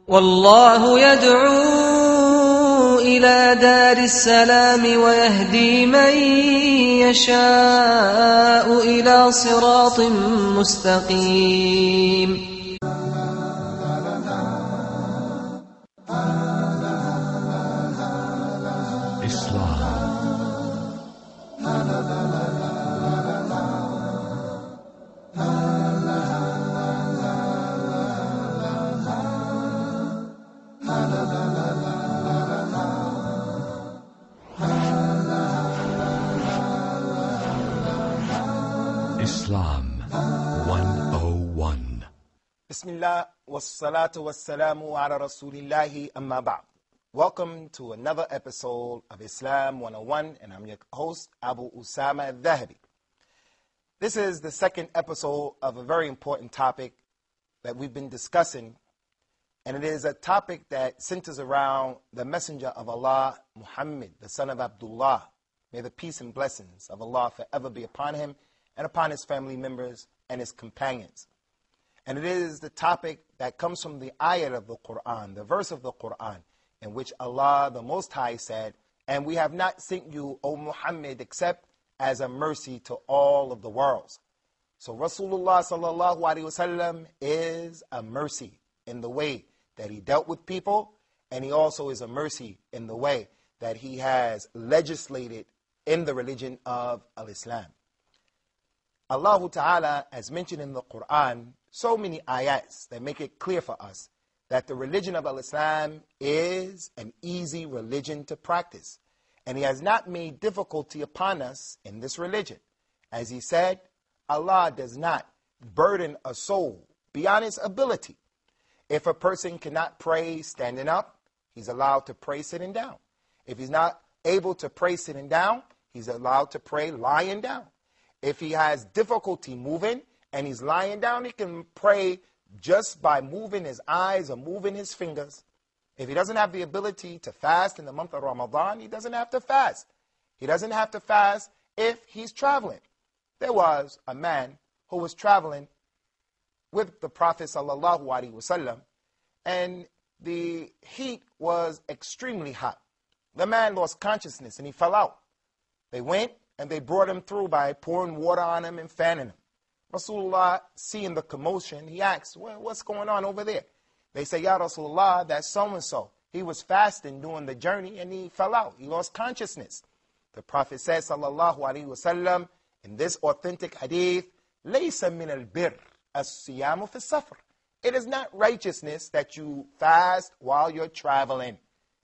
والله يدعو إلى دار السلام ويهدي من يشاء إلى صراط مستقيم. Islam 101. Bismillah wassalatu wassalamu ala rasulillahi amma ba'd. Welcome to another episode of Islam 101, and I'm your host, Abu Usama al-Dhahabi. This is the second episode of a very important topic that we've been discussing, and it is a topic that centers around the Messenger of Allah, Muhammad, the son of Abdullah. May the peace and blessings of Allah forever be upon him and upon his family members and his companions. And it is the topic that comes from the ayat of the Quran, the verse of the Quran, in which Allah the Most High said, "And we have not sent you, O Muhammad, except as a mercy to all of the worlds." So Rasulullah sallallahu alaihi wasallam is a mercy in the way that he dealt with people, and he also is a mercy in the way that he has legislated in the religion of Al-Islam. Allah Ta'ala has mentioned in the Quran so many ayats that make it clear for us that the religion of Al-Islam is an easy religion to practice. And he has not made difficulty upon us in this religion. As he said, Allah does not burden a soul beyond its ability. If a person cannot pray standing up, he's allowed to pray sitting down. If he's not able to pray sitting down, he's allowed to pray lying down. If he has difficulty moving and he's lying down, he can pray just by moving his eyes or moving his fingers. If he doesn't have the ability to fast in the month of Ramadan, he doesn't have to fast. He doesn't have to fast if he's traveling. There was a man who was traveling with the Prophet sallallahu alaihi wasallam, and the heat was extremely hot. The man lost consciousness and he fell out. They went and they brought him through by pouring water on him and fanning him. Rasulullah, seeing the commotion, he asks, "Well, what's going on over there?" They say, "Ya Rasulullah, that's so-and-so. He was fasting during the journey and he fell out. He lost consciousness." The Prophet says, sallallahu alaihi wasallam, in this authentic hadith, "Laysa min al-birr as-siyamu fi safar." It is not righteousness that you fast while you're traveling.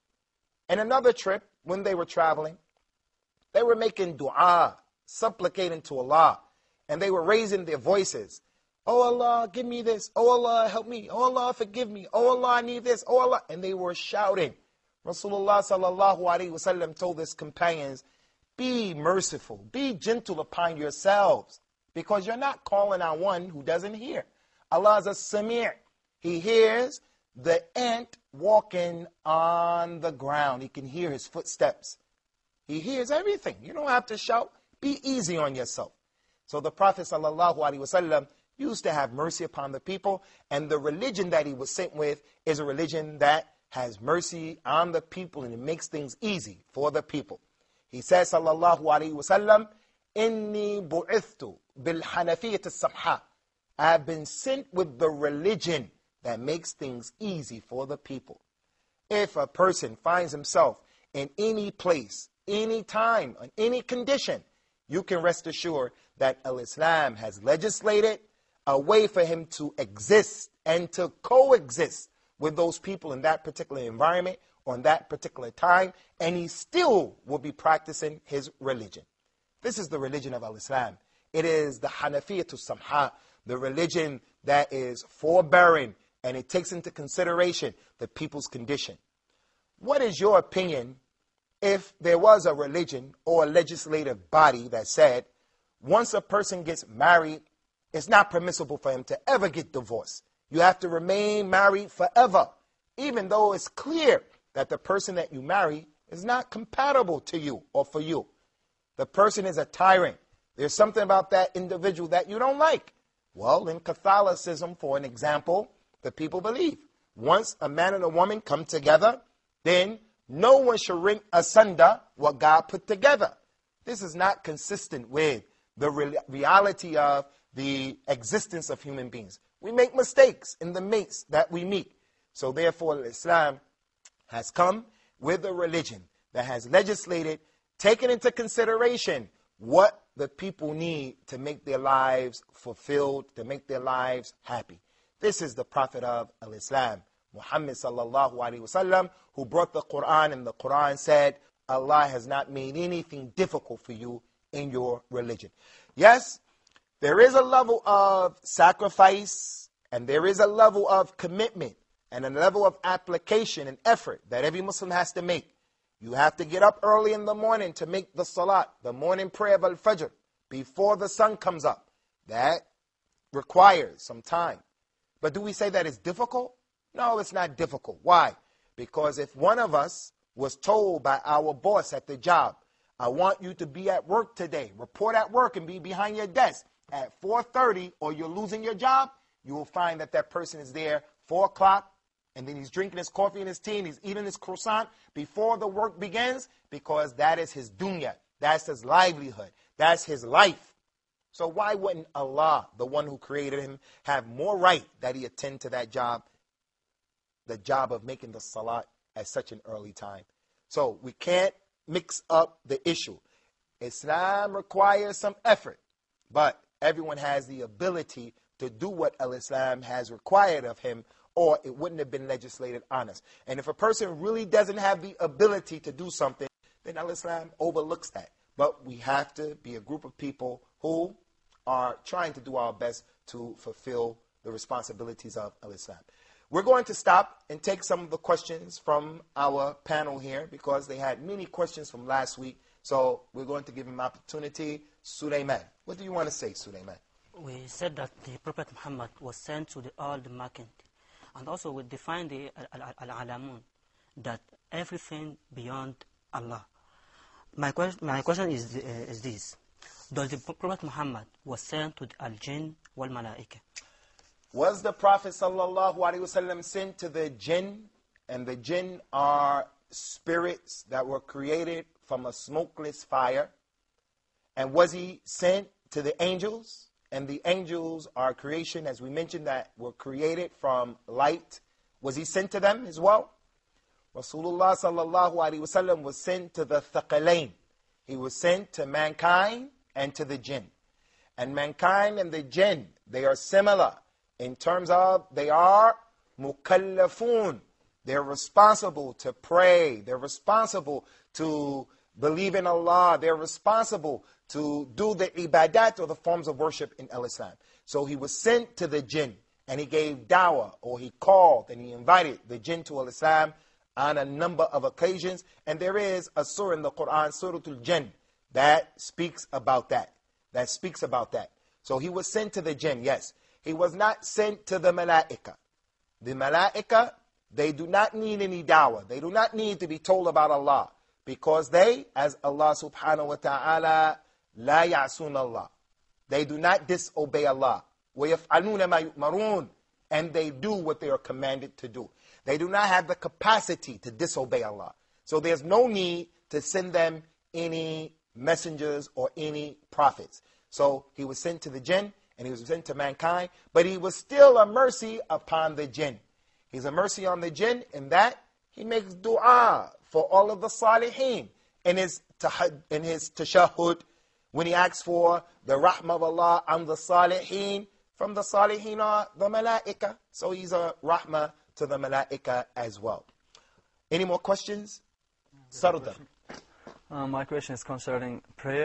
In another trip, when they were traveling, they were making dua, supplicating to Allah, and they were raising their voices. "Oh Allah, give me this. Oh Allah, help me. Oh Allah, forgive me. Oh Allah, I need this. Oh Allah." And they were shouting. Rasulullah sallallahu alaihi wasallam told his companions, "Be merciful, be gentle upon yourselves, because you're not calling on one who doesn't hear. Allah is a Sami'. He hears the ant walking on the ground. He can hear his footsteps. He hears everything. You don't have to shout. Be easy on yourself." So the Prophet sallallahu alaihi wasallam used to have mercy upon the people, and the religion that he was sent with is a religion that has mercy on the people, and it makes things easy for the people. He says, sallallahu alaihi wasallam, "Inni bu'ithtu bil hanafiyyat as-samha." I have been sent with the religion that makes things easy for the people. If a person finds himself in any place, any time, in any condition, you can rest assured that Al-Islam has legislated a way for him to exist and to coexist with those people in that particular environment or in that particular time, and he still will be practicing his religion. This is the religion of Al-Islam. It is the Hanafiyyatu Samha, the religion that is forbearing, and it takes into consideration the people's condition. What is your opinion if there was a religion or a legislative body that said, once a person gets married, it's not permissible for him to ever get divorced? You have to remain married forever, even though it's clear that the person that you marry is not compatible to you or for you. The person is a tyrant. There's something about that individual that you don't like. Well, in Catholicism, for an example, the people believe Once a man and a woman come together, then no one should ring asunder what God put together. This is not consistent with the reality of the existence of human beings. We make mistakes in the mates that we meet. So therefore, Islam has come with a religion that has legislated, taken into consideration what the people need to make their lives fulfilled, to make their lives happy. This is the Prophet of Islam, Muhammad sallallahu alaihi wasallam, who brought the Quran, and the Quran said, Allah has not made anything difficult for you in your religion. Yes, there is a level of sacrifice, and there is a level of commitment, and a level of application and effort that every Muslim has to make. You have to get up early in the morning to make the salat, the morning prayer of al-fajr, before the sun comes up. That requires some time. But do we say that it's difficult? No, it's not difficult. Why? Because if one of us was told by our boss at the job, I want you to be at work today, report at work and be behind your desk at 4:30 or you're losing your job, you will find that that person is there 4 o'clock, and then he's drinking his coffee and his tea and he's eating his croissant before the work begins, because that is his dunya, that's his livelihood, that's his life. So why wouldn't Allah, the one who created him, have more right that he attend to that job, the job of making the salat at such an early time? So we can't mix up the issue. Islam requires some effort, but everyone has the ability to do what Al-Islam has required of him, or it wouldn't have been legislated on us. And if a person really doesn't have the ability to do something, then Al-Islam overlooks that. But we have to be a group of people who are trying to do our best to fulfill the responsibilities of Al-Islam. We're going to stop and take some of the questions from our panel here, because they had many questions from last week. So we're going to give them opportunity. Sulaiman, what do you want to say, Sulaiman? We said that the Prophet Muhammad was sent to all the Makkah. And also we define the Al-Alamun, that everything beyond Allah. My question is this. Does the Prophet Muhammad was sent to the Al-Jinn wal-Malaika? Was the Prophet sallallahu alaihi wasallam sent to the jinn? And the jinn are spirits that were created from a smokeless fire. And was he sent to the angels? And the angels are creation, as we mentioned, that were created from light. Was he sent to them as well? Rasulullah sallallahu alaihi wasallam was sent to the Thaqalain. He was sent to mankind and to the jinn. And mankind and the jinn, they are similar in terms of they are mukallafun. They're responsible to pray. They're responsible to believe in Allah. They're responsible to do the ibadat, or the forms of worship in Islam. So he was sent to the jinn, and he gave dawah, or he called and he invited the jinn to Islam on a number of occasions. And there is a surah in the Quran, Surah Al-Jinn, that speaks about that. So he was sent to the jinn, yes. He was not sent to the malaika. The malaika, they do not need any dawah. They do not need to be told about Allah, because they, as Allah subhanahu wa ta'ala, la ya'sun Allah. They do not disobey Allah. وَيَفْعَلُونَ مَا يُؤْمَرُونَ. And they do what they are commanded to do. They do not have the capacity to disobey Allah. So there's no need to send them any messengers or any prophets. So he was sent to the jinn, and he was sent to mankind, but he was still a mercy upon the jinn. He's a mercy on the jinn in that he makes dua for all of the salihin in his tashahhud, when he asks for the rahmah of Allah on the salihin. From the salihin are the malaika. So he's a rahmah to the malaika as well. Any more questions? Sarda. My question is concerning prayer.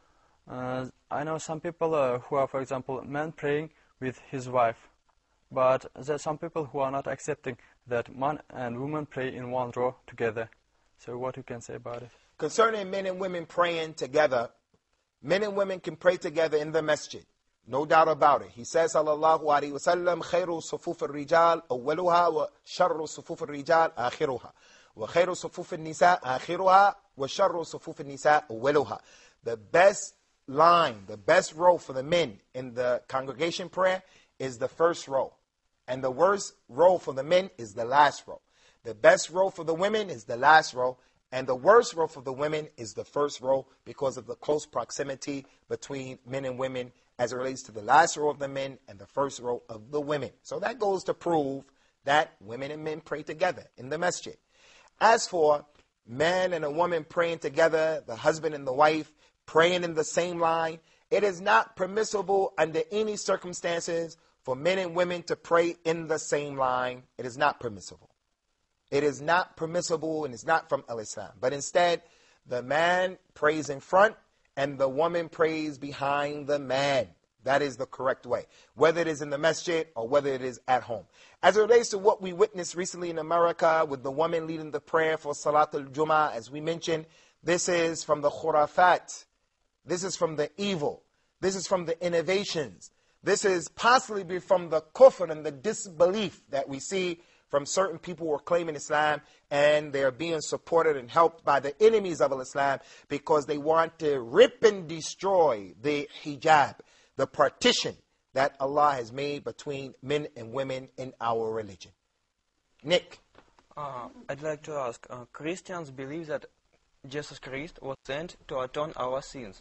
I know some people who are, for example, man praying with his wife. But there are some people who are not accepting that man and woman pray in one row together. So what you can say about it? Concerning men and women praying together, men and women can pray together in the masjid. No doubt about it. He says, sallallahu alayhi wa sallam, خَيْرُ صُفُوفِ الرِّجَالِ أَوَّلُهَا وَشَرُّ صُفُوفِ الرِّجَالِ آخِرُهَا وَخَيْرُ صُفُوفِ النِّسَاءِ آخِرُهَا وَشَرُّ صُفُوفِ النِّسَاءِ أَوَّلُهَا. The best line, the best row for the men in the congregation prayer is the first row. And the worst row for the men is the last row. The best row for the women is the last row. And the worst row for the women is the first row because of the close proximity between men and women as it relates to the last row of the men and the first row of the women. So that goes to prove that women and men pray together in the masjid. As for man and a woman praying together, the husband and the wife praying in the same line, it is not permissible under any circumstances for men and women to pray in the same line. It is not permissible. It is not permissible, and it's not from Islam. But instead, the man prays in front and the woman prays behind the man. That is the correct way, whether it is in the masjid or whether it is at home. As it relates to what we witnessed recently in America with the woman leading the prayer for Salatul Jummah, as we mentioned, this is from the khurafat. This is from the evil. This is from the innovations. This is possibly from the kufr and the disbelief that we see from certain people who are claiming Islam, and they are being supported and helped by the enemies of Islam because they want to rip and destroy the hijab, the partition that Allah has made between men and women in our religion. Nick. I'd like to ask, Christians believe that Jesus Christ was sent to atone our sins,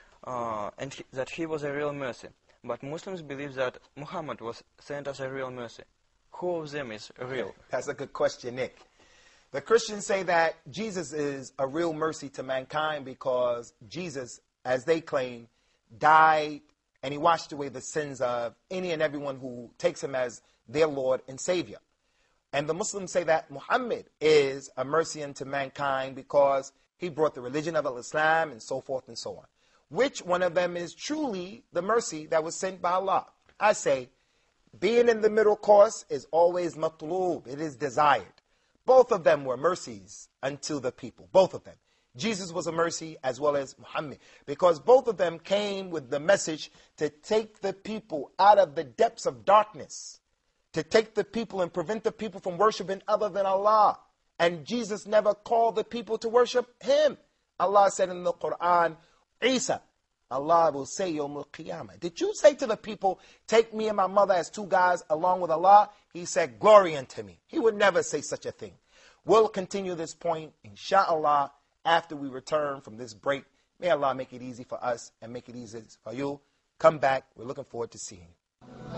and that he was a real mercy. But Muslims believe that Muhammad was sent as a real mercy. Who of them is real? That's a good question, Nick. The Christians say that Jesus is a real mercy to mankind because Jesus, as they claim, died and he washed away the sins of any and everyone who takes him as their Lord and Savior. And the Muslims say that Muhammad is a mercy unto mankind because he brought the religion of Islam and so forth and so on. Which one of them is truly the mercy that was sent by Allah? I say, being in the middle course is always matlub. It is desired. Both of them were mercies unto the people. Both of them. Jesus was a mercy as well as Muhammad. Because both of them came with the message to take the people out of the depths of darkness. To take the people and prevent the people from worshiping other than Allah. And Jesus never called the people to worship him. Allah said in the Quran, Isa, Allah will say, Yawm al-Qiyamah, did you say to the people, take me and my mother as two guys along with Allah? He said, glory unto me. He would never say such a thing. We'll continue this point, inshallah, after we return from this break. May Allah make it easy for us and make it easy for you. Come back. We're looking forward to seeing you.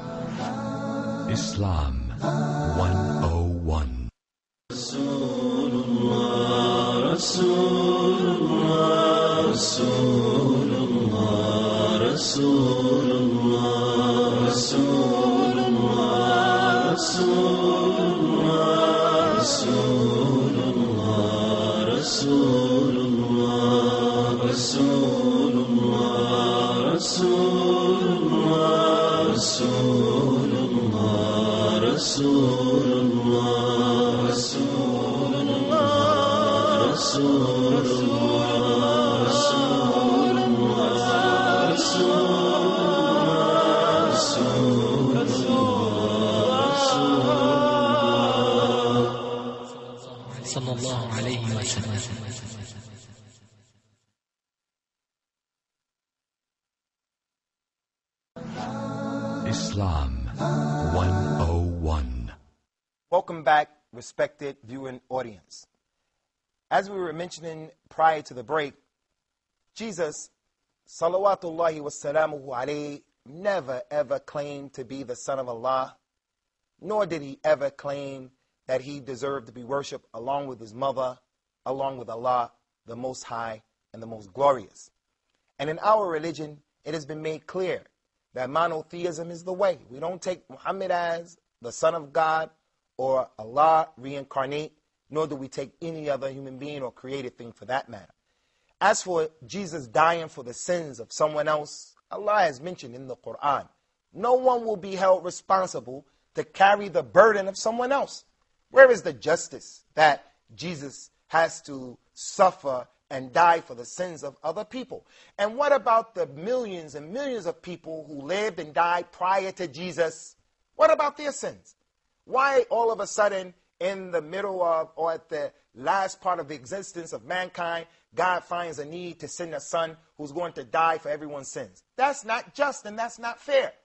Islam 101. Rasulullah, Rasulullah, Rasulullah, Rasulullah, Rasulullah, Rasulullah, Rasulullah, Rasulullah, Rasulullah, Rasulullah, Rasulullah, Rasulullah, Rasulullah, sallallahu alayhi wa sallam. Islam 101. Welcome back, respected viewing audience. As we were mentioning prior to the break, Jesus, salawatullahi wassalamuhu alayhi, never ever claimed to be the Son of Allah, nor did he ever claim that he deserved to be worshipped along with his mother, along with Allah, the Most High and the Most Glorious. And in our religion, it has been made clear that monotheism is the way. We don't take Muhammad as the Son of God or Allah reincarnate, nor do we take any other human being or created thing for that matter. As for Jesus dying for the sins of someone else, Allah has mentioned in the Quran, no one will be held responsible to carry the burden of someone else. Where is the justice that Jesus has to suffer and die for the sins of other people? And what about the millions and millions of people who lived and died prior to Jesus? What about their sins? Why all of a sudden in the middle of or at the last part of the existence of mankind, God finds a need to send a son who's going to die for everyone's sins? That's not just and that's not fair.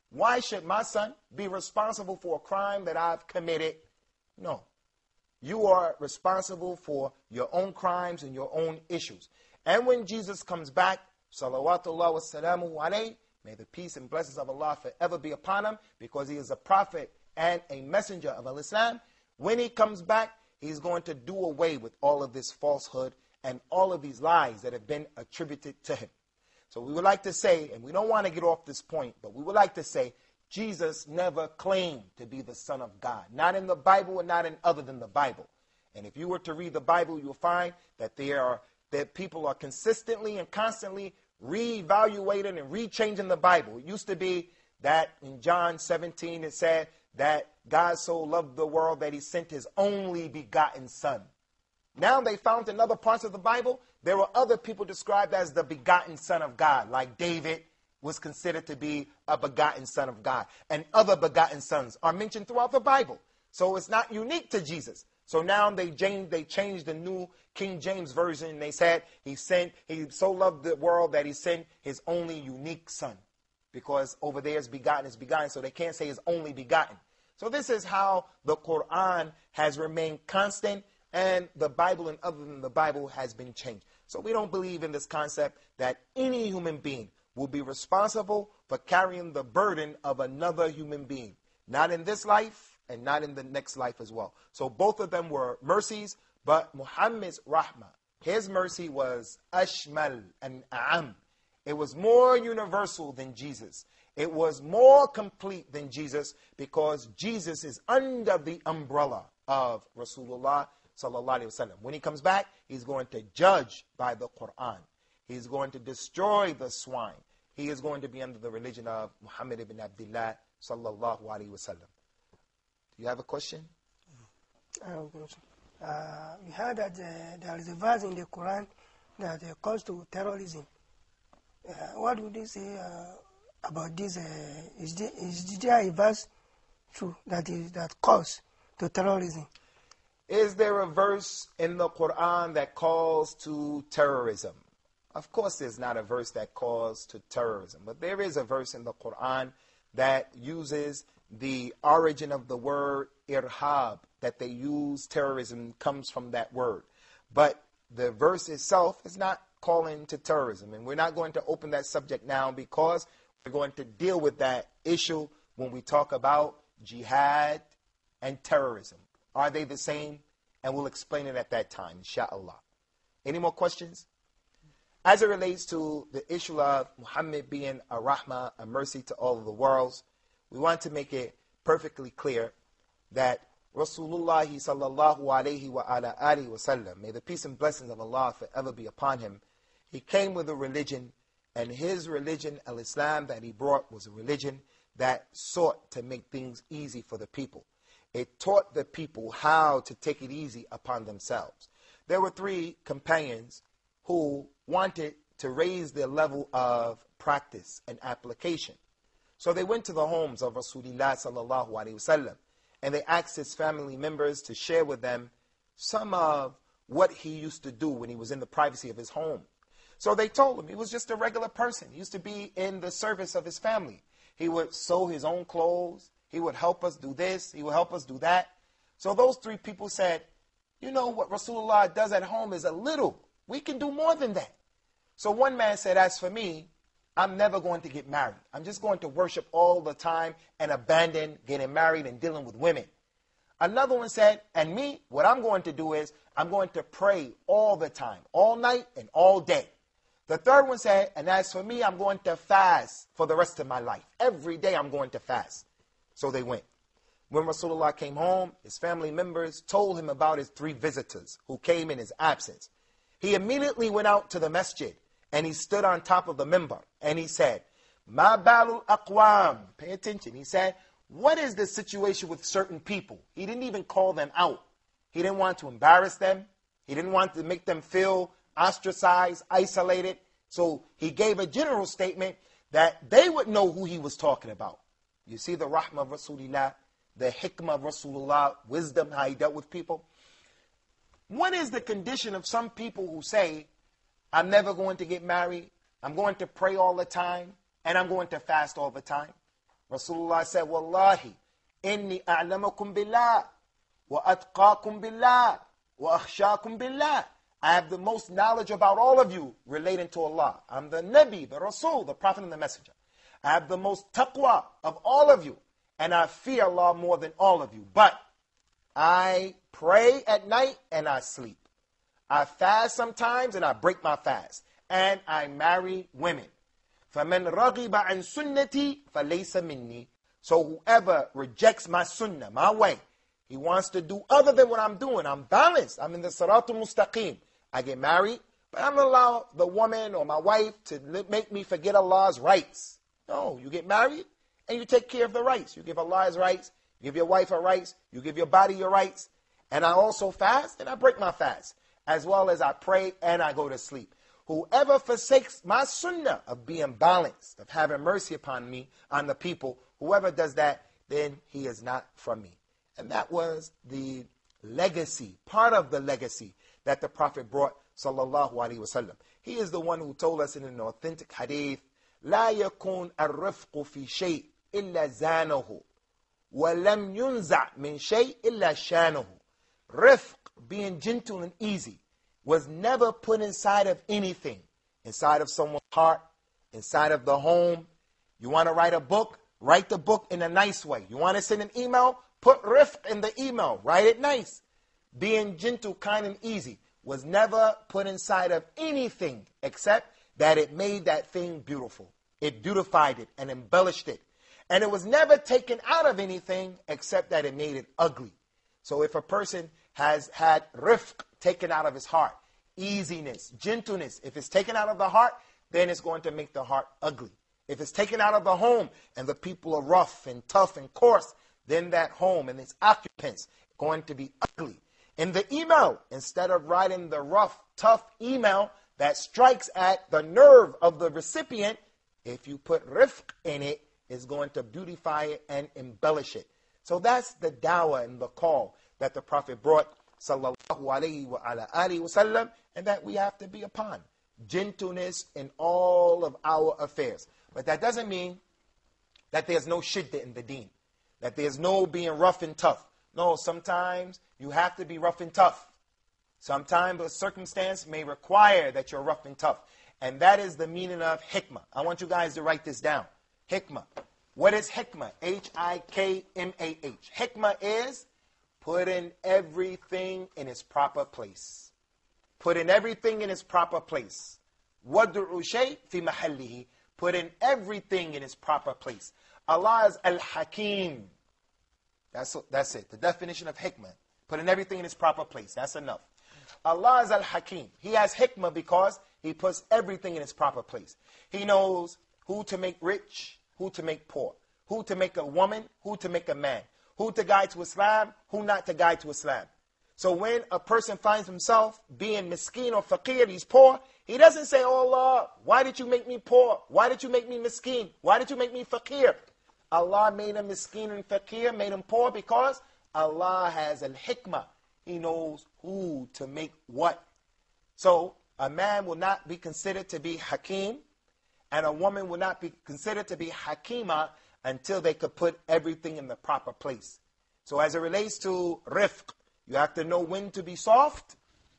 Why should my son be responsible for a crime that I've committed? No. You are responsible for your own crimes and your own issues. And when Jesus comes back, salawatullah wa salamu alayhi, may the peace and blessings of Allah forever be upon him, because he is a prophet and a messenger of Islam. When he comes back, he's going to do away with all of this falsehood and all of these lies that have been attributed to him. So we would like to say, and we don't want to get off this point, but we would like to say, Jesus never claimed to be the Son of God. Not in the Bible and not in other than the Bible. And if you were to read the Bible, you'll find that that people are consistently and constantly reevaluating and rechanging the Bible. It used to be that in John 17 it said that God so loved the world that he sent his only begotten Son. Now they found in other parts of the Bible, there were other people described as the begotten Son of God, like David was considered to be a begotten Son of God. And other begotten sons are mentioned throughout the Bible. So it's not unique to Jesus. So now they changed the New King James Version. They said he so loved the world that he sent his only unique Son. Because over there is begotten, so they can't say his only begotten. So this is how the Quran has remained constant, and the Bible and other than the Bible has been changed. So we don't believe in this concept that any human being will be responsible for carrying the burden of another human being. Not in this life and not in the next life as well. So both of them were mercies, but Muhammad's rahmah, his mercy was ashmal and a'am. It was more universal than Jesus. It was more complete than Jesus, because Jesus is under the umbrella of Rasulullah sallallahu alaihi wasallam. When he comes back, he's going to judge by the Quran. He's going to destroy the swine. He is going to be under the religion of Muhammad ibn Abdullah sallallahu alaihi wasallam. Do you have a question? We heard that there is a verse in the Quran that calls to terrorism. What would you say about this? Is there a verse true that calls to terrorism? Is there a verse in the Quran that calls to terrorism? Of course there's not a verse that calls to terrorism, but there is a verse in the Quran that uses the origin of the word irhab, that they use terrorism comes from that word. But the verse itself is not calling to terrorism, and we're not going to open that subject now, because we're going to deal with that issue when we talk about jihad and terrorism. Are they the same? And we'll explain it at that time, inshallah. Any more questions? As it relates to the issue of Muhammad being a rahmah, a mercy to all of the worlds, we want to make it perfectly clear that Rasulullah sallallahu alayhi wa ala alihi wa sallam, may the peace and blessings of Allah forever be upon him, he came with a religion, and his religion, al-Islam, that he brought was a religion that sought to make things easy for the people. It taught the people how to take it easy upon themselves. There were 3 companions who wanted to raise their level of practice and application. So they went to the homes of Rasulullah sallallahu alaihi wasallam, and they asked his family members to share with them some of what he used to do when he was in the privacy of his home. So they told him he was just a regular person. He used to be in the service of his family. He would sew his own clothes. He would help us do this. He would help us do that. So those 3 people said, you know, what Rasulullah does at home is a little. We can do more than that. So one man said, as for me, I'm never going to get married. I'm just going to worship all the time and abandon getting married and dealing with women. Another one said, and me, what I'm going to do is I'm going to pray all the time, all night and all day. The third one said, and as for me, I'm going to fast for the rest of my life. Every day I'm going to fast. So they went. When Rasulullah came home, his family members told him about his 3 visitors who came in his absence. He immediately went out to the masjid, and he stood on top of the minbar, and he said, Ma balul aqwam. Pay attention. He said, what is the situation with certain people? He didn't even call them out. He didn't want to embarrass them. He didn't want to make them feel ostracized, isolated. So he gave a general statement that they would know who he was talking about. You see the rahmah of Rasulullah, the hikmah of Rasulullah, wisdom, how he dealt with people. What is the condition of some people who say, I'm never going to get married, I'm going to pray all the time, and I'm going to fast all the time? Rasulullah said, Wallahi, inni a'lamakum billah, wa atqakum billah, wa akhshakum billah. I have the most knowledge about all of you relating to Allah. I'm the Nabi, the Rasul, the Prophet and the Messenger. I have the most taqwa of all of you, and I fear Allah more than all of you. But I pray at night and I sleep. I fast sometimes and I break my fast. And I marry women. فَمَنْ رَغِبَ عَنْ سُنَّتِي فَلَيْسَ مِنِّي. So whoever rejects my sunnah, my way, he wants to do other than what I'm doing. I'm balanced. I'm in the Siratul Mustaqim. I get married, but I'm not allow the woman or my wife to make me forget Allah's rights. No, you get married and you take care of the rights. You give Allah his rights, you give your wife her rights, you give your body your rights. And I also fast and I break my fast, as well as I pray and I go to sleep. Whoever forsakes my sunnah of being balanced, of having mercy upon me, on the people, whoever does that, then he is not from me. And that was the legacy, part of the legacy that the Prophet brought, sallallahu alaihi wasallam. He is the one who told us in an authentic hadith, لا يكون الرفق في شيء إلا زانه ولم ينزع من شيء إلا شانه. Rifq, being gentle and easy, was never put inside of anything. Inside of someone's heart, inside of the home. You want to write a book? Write the book in a nice way. You want to send an email? Put rifq in the email. Write it nice. Being gentle, kind, and easy was never put inside of anything except that it made that thing beautiful. It beautified it and embellished it. And it was never taken out of anything except that it made it ugly. So if a person has had rifq taken out of his heart, easiness, gentleness, if it's taken out of the heart, then it's going to make the heart ugly. If it's taken out of the home and the people are rough and tough and coarse, then that home and its occupants are going to be ugly. In the email, instead of writing the rough, tough email that strikes at the nerve of the recipient, if you put rifq in it, it's going to beautify it and embellish it. So that's the dawah and the call that the Prophet brought, sallallahu alayhi wa ala alihi wasallam, and that we have to be upon. Gentleness in all of our affairs. But that doesn't mean that there's no shiddah in the deen, that there's no being rough and tough. No, sometimes you have to be rough and tough. Sometimes a circumstance may require that you're rough and tough. And that is the meaning of hikmah. I want you guys to write this down. Hikmah. What is hikmah? H-I-K-M-A-H. Hikmah is putting everything in its proper place. Putting everything in its proper place. وَدْعُ شَيْءٍ فِي مَحَلِّهِ. Putting everything in its proper place. Allah is Al-Hakim. That's it. The definition of hikmah. Putting everything in its proper place. That's enough. Allah is Al-Hakim. He has hikmah because He puts everything in its proper place. He knows who to make rich, who to make poor, who to make a woman, who to make a man, who to guide to Islam, who not to guide to Islam. So when a person finds himself being miskeen or faqir, he's poor, he doesn't say, oh Allah, why did you make me poor? Why did you make me miskeen? Why did you make me faqir? Allah made him miskeen and faqir, made him poor because Allah has al-hikmah. He knows who to make what. So a man will not be considered to be hakim, and a woman will not be considered to be hakima until they could put everything in the proper place. So as it relates to rifq, you have to know when to be soft.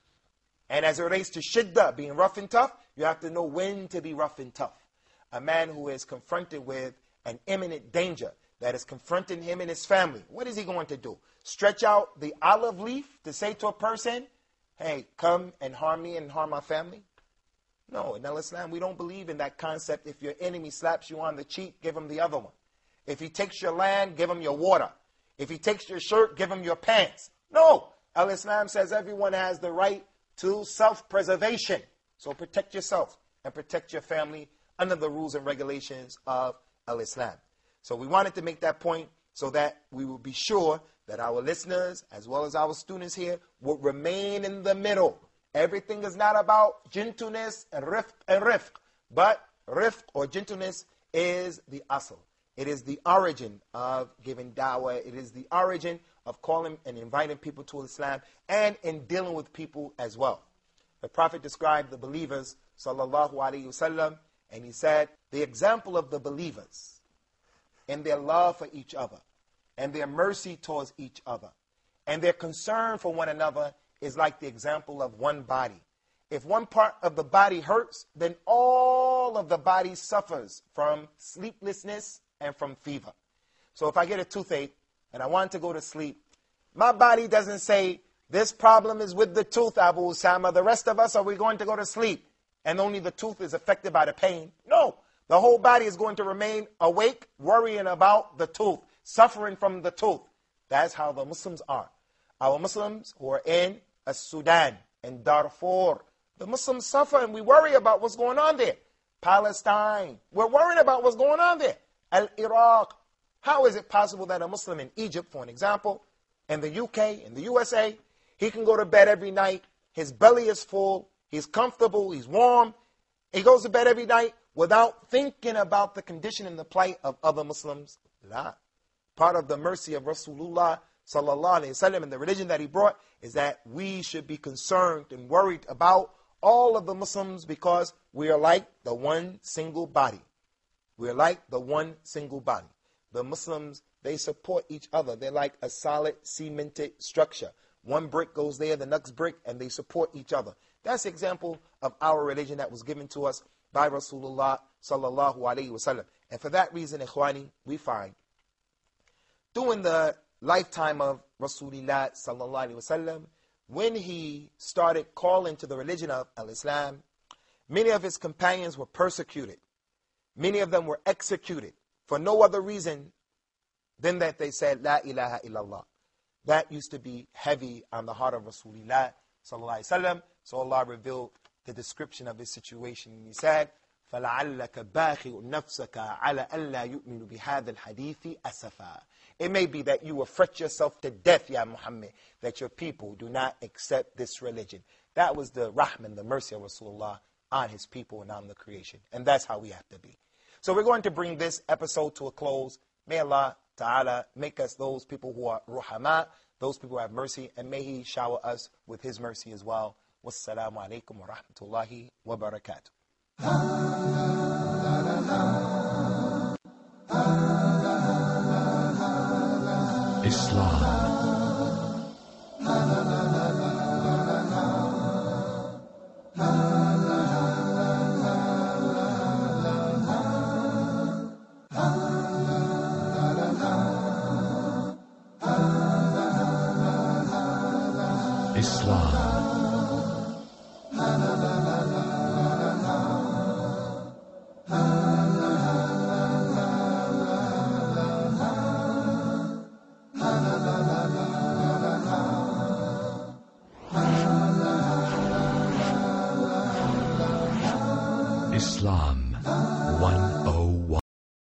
And as it relates to shiddah, being rough and tough, you have to know when to be rough and tough. A man who is confronted with an imminent danger that is confronting him and his family, what is he going to do? Stretch out the olive leaf to say to a person, hey, come and harm me and harm my family? No, in Islam, we don't believe in that concept. If your enemy slaps you on the cheek, give him the other one. If he takes your land, give him your water. If he takes your shirt, give him your pants. No, Islam says everyone has the right to self-preservation. So protect yourself and protect your family under the rules and regulations of Islam. So we wanted to make that point so that we will be sure that our listeners, as well as our students here, will remain in the middle. Everything is not about gentleness and rifq, but rifq or gentleness is the asl. It is the origin of giving da'wah. It is the origin of calling and inviting people to Islam and in dealing with people as well. The Prophet described the believers, sallallahu alaihi wasallam, and he said, the example of the believers and their love for each other and their mercy towards each other and their concern for one another is like the example of one body. If one part of the body hurts, then all of the body suffers from sleeplessness and from fever. So if I get a toothache and I want to go to sleep, my body doesn't say, this problem is with the tooth, Abu Usama. The rest of us, are we going to go to sleep? And only the tooth is affected by the pain. No, the whole body is going to remain awake, worrying about the tooth, suffering from the tooth. That's how the Muslims are. Our Muslims who are in Sudan and Darfur, the Muslims suffer and we worry about what's going on there. Palestine, we're worried about what's going on there. Iraq, how is it possible that a Muslim in Egypt, for an example, in the UK, in the USA, he can go to bed every night, his belly is full, he's comfortable, he's warm, he goes to bed every night without thinking about the condition and the plight of other Muslims? La. Part of the mercy of Rasulullah sallallahu alayhi wasallam and the religion that he brought is that we should be concerned and worried about all of the Muslims because we are like the one single body. We are like the one single body. The Muslims, they support each other. They're like a solid cemented structure. One brick goes there, the next brick, and they support each other. That's the example of our religion that was given to us by Rasulullah sallallahu alayhi wasallam. And for that reason, ikhwani, we find during the lifetime of Rasulullah sallallahu alayhi wasallam, when he started calling to the religion of al-Islam, many of his companions were persecuted. Many of them were executed for no other reason than that they said, La ilaha illallah. That used to be heavy on the heart of Rasulullah sallallahu alayhi wasallam. So Allah revealed the description of his situation. And he said, فَلَعَلَّكَ بَاخِعُ نَفْسَكَ عَلَى أَلَّا يُؤْمِنُ بِهَذَا الْحَدِيثِ أَسَفًا. It may be that you will fret yourself to death, Ya Muhammad, that your people do not accept this religion. That was the rahman, the mercy of Rasulullah on his people and on the creation. And that's how we have to be. So we're going to bring this episode to a close. May Allah Ta'ala make us those people who are ruhama, those people who have mercy, and may He shower us with His mercy as well. Wassalamu alaikum wa rahmatullahi wa barakatuh. Islam. Islam. Islam 101.